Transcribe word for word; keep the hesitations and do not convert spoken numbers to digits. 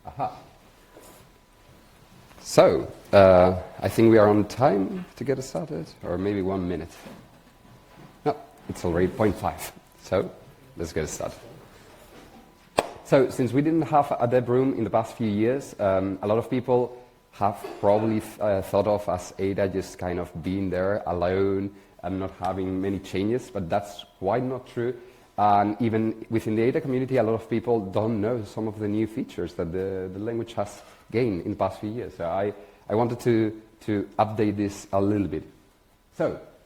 Aha. So, uh, I think we are on time to get started, or maybe one minute. No, it's already point five. So, let's get started. So, since we didn't have a dev room in the past few years, um, a lot of people have probably uh, thought of as Ada just kind of being there alone and not having many changes, but that's quite not true. And even within the Ada community, a lot of people don't know some of the new features that the, the language has gained in the past few years. So I, I wanted to, to update this a little bit. So